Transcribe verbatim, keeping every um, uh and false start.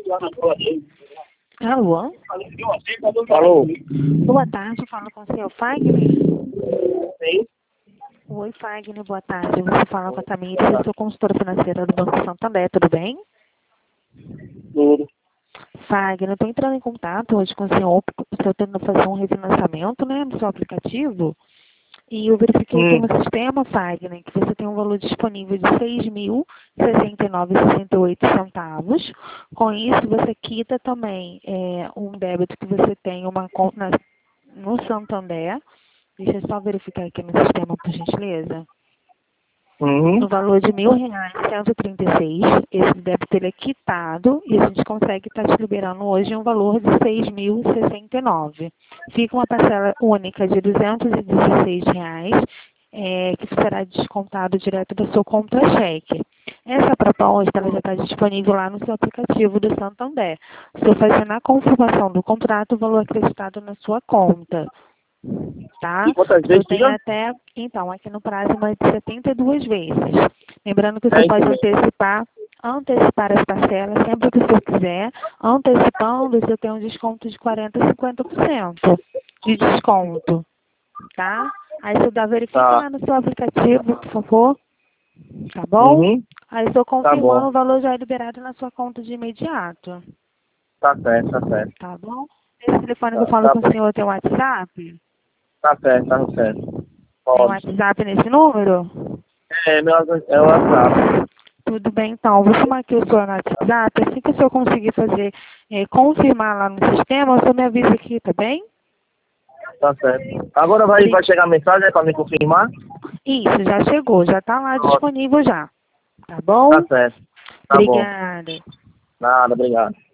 Alô? Alô? Boa tarde, falo com o senhor Fagner. Sim? Oi, Fagner, boa tarde. Você fala com a Tamires, eu sou consultora financeira do Banco Santander, tudo bem? Tudo. Fagner, eu estou entrando em contato hoje com o senhor, porque estou tentando fazer um refinanciamento, né, no seu aplicativo. E eu verifiquei aqui Hum. no sistema, Fagner, que você tem um valor disponível de seis mil sessenta e nove reais e sessenta e oito centavos. Com isso, você quita também é, um débito que você tem uma conta na- no Santander. Deixa eu só verificar aqui no sistema, por gentileza. Uhum. No valor de mil reais e cento e trinta e seis, esse débito ele é quitado e a gente consegue estar te liberando hoje um valor de seis mil e sessenta e nove. Fica uma parcela única de duzentos e dezesseis reais, é, que será descontado direto da sua conta cheque. Essa proposta ela já está disponível lá no seu aplicativo do Santander. Você fazendo a confirmação do contrato, o valor acreditado na sua conta. Tá? E quantas Você vezes tem tira? até, então, aqui no prazo mais de setenta e duas vezes. Lembrando que É você isso pode mesmo. antecipar, antecipar as parcelas sempre que você quiser. Antecipando, você tem um desconto de quarenta por cento a cinquenta por cento de desconto. Tá? Aí você dá, verifica Tá. lá no seu aplicativo, por favor. Tá bom? Uhum. Aí estou Tá confirmando, bom. o valor já é liberado na sua conta de imediato. Tá certo, tá certo. Tá bom? Esse telefone que eu Tá, falo tá com o bom. senhor tem WhatsApp? Tá certo, tá certo. Tem Pode. WhatsApp nesse número? É, meu, é o WhatsApp. Tudo bem, então. Vou chamar aqui o senhor no WhatsApp. Assim que o senhor conseguir fazer, eh, confirmar lá no sistema, o senhor me avisa aqui, tá bem? Tá certo. Agora vai, Bri- vai chegar a mensagem para me confirmar? Isso, já chegou. Já está lá Pronto. disponível já. Tá bom? Tá certo. Tá bom. Obrigada. Nada, obrigado.